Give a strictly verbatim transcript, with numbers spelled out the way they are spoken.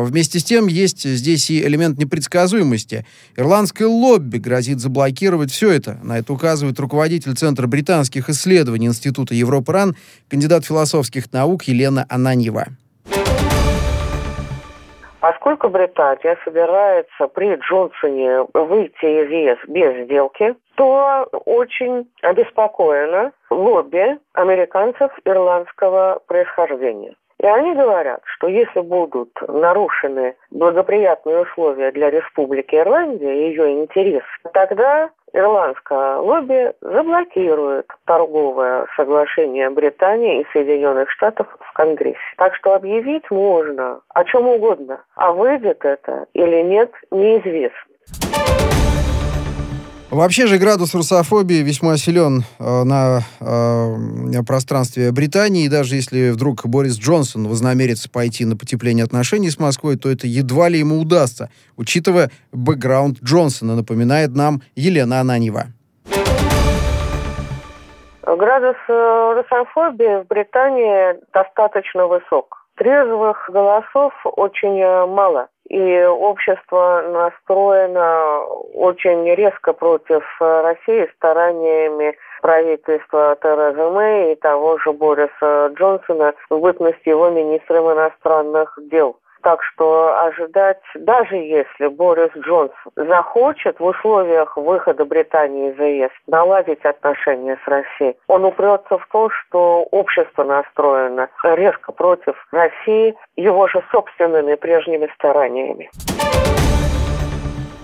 Вместе с тем, есть здесь и элемент непредсказуемости. Ирландское лобби грозит заблокировать все это. На это указывает руководитель Центра британских исследований Института Европы-РАН, кандидат философских наук Елена Ананьева. Поскольку Британия собирается при Джонсоне выйти из ЕС без сделки, то очень обеспокоено лобби американцев ирландского происхождения. И они говорят, что если будут нарушены благоприятные условия для Республики Ирландия и ее интерес, тогда ирландское лобби заблокирует торговое соглашение Британии и Соединенных Штатов в Конгрессе. Так что объявить можно о чем угодно, а выйдет это или нет, неизвестно. Вообще же градус русофобии весьма силен э, на э, пространстве Британии. И даже если вдруг Борис Джонсон вознамерится пойти на потепление отношений с Москвой, то это едва ли ему удастся, учитывая бэкграунд Джонсона, напоминает нам Елена Ананьева. Градус русофобии в Британии достаточно высок. Трезвых голосов очень мало. И общество настроено очень резко против России стараниями правительства Терезы Мэй и того же Бориса Джонсона в бытность его министром иностранных дел. Так что ожидать, даже если Борис Джонсон захочет в условиях выхода Британии из ЕС наладить отношения с Россией, он упрется в то, что общество настроено резко против России его же собственными прежними стараниями.